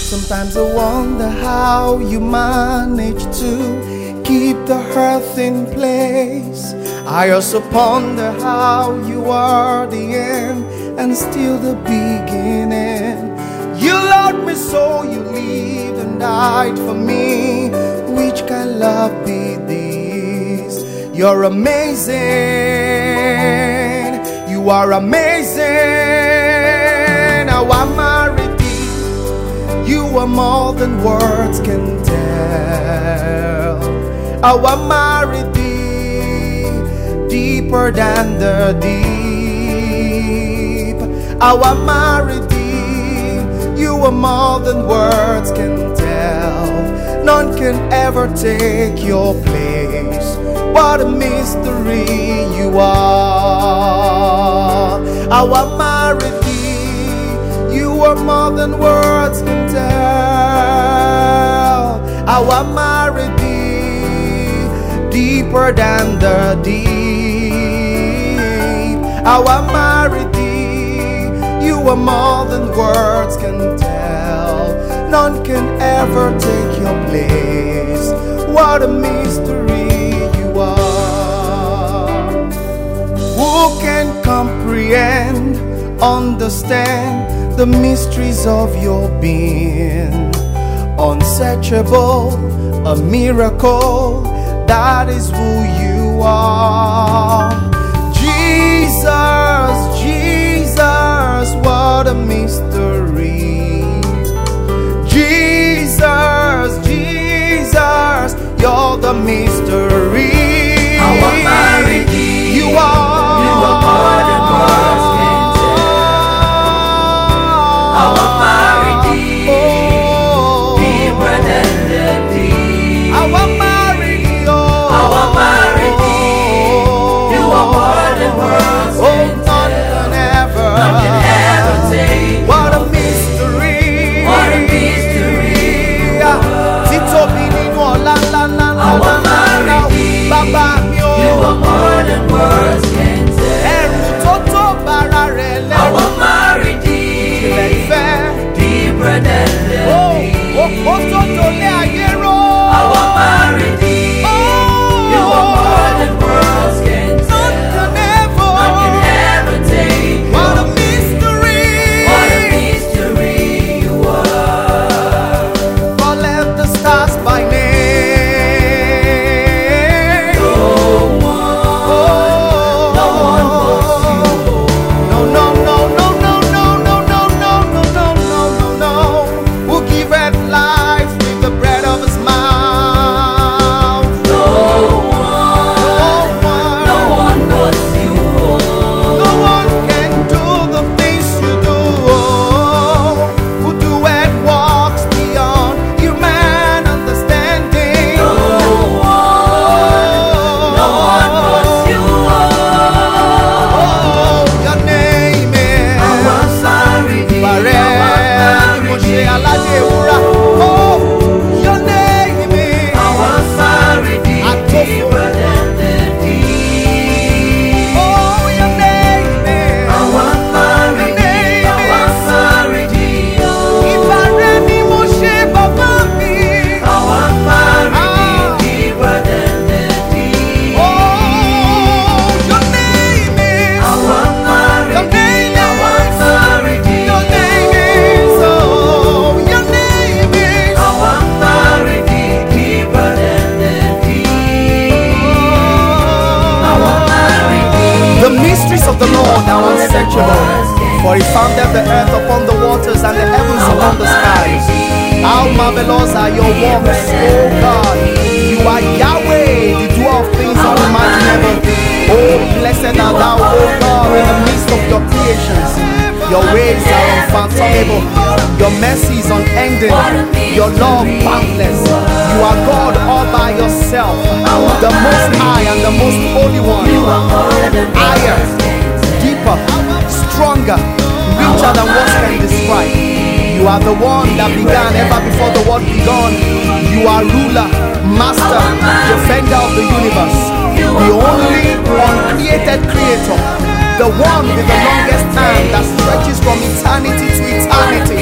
Sometimes I wonder how you manage to keep the earth in place. I also ponder how you are the end and still the beginning. You loved me so you lived and died for me. Which kind of love be this? You're amazing. You are amazing. How I married thee. You are more than words can tell. How I married thee, deeper than the deep. How I married thee. You are more than words can tell. None can ever take your place. What a mystery you are. How I married thee. You are more than words can tell. How I married thee, deeper than the deep. How I married thee. You are more than words can tell. None can ever take your place. What a mystery you are. Who can comprehend, understand the mysteries of your being? Unsearchable, a miracle, that is who you are. Jesus, Jesus, what a mystery. Jesus, Jesus, you're the mystery. How I married thee. You are more than words can tell. How I married thee, deeper than the deep. How I married thee, How I married thee. You are more than words can tell. None can ever take. What a mystery. What a mystery you are. How I married thee. Baba mi o. You are more than words can tell. Ẹrù tó tó bára rẹ̀ lẹ́rù. How I married thee. Ilẹ̀ ìfẹ́. Deeper than the deep. Ó tó tó lé ayé ró. How I married thee. You are more than words can tell. None can ever take. What a mystery. What a mystery you are. Collect the stars by name. No one but you. No, no, no, no, no, no, no, no, no, no, no, no, no, no. Who giveth life with the bread of his mouth? No one but you. No one can do the things you do. Who doeth walks beyond human understanding? No one but you. Oh, your name is How I'm sorry, dear. Bare Moshe Alade Ewura. Oh, your name is How I'm sorry, dear. Deeper than the deep. Oh, your name is How I'm sorry, dear. How I'm sorry, dear. Ibare ni Moshe Baba mi. How I'm sorry, deeper than the deep. Oh, your name is How I'm sorry, your name dear. How I'm sorry, dear. your name is oh, your name is How I'm sorry, dear. Deeper than the deep. How I'm sorry, dear. the mysteries of the Lord are unsearchable. For he founded the earth upon the waters and the heavens upon the skies. How marvelous are your works, O God! You are Yahweh, the doer of things unimaginable. Oh, blessed art thou, O God, in the midst of your creations. Your ways are unfathomable. Your mercy is unending. Your love boundless. You are God all by yourself, the most high and the most holy one. Higher, deeper, stronger, richer than words can describe. You are the one that began ever before the world began. You are ruler, master, defender of the universe, the only uncreated creator, the one with the longest time that stretches from eternity to eternity.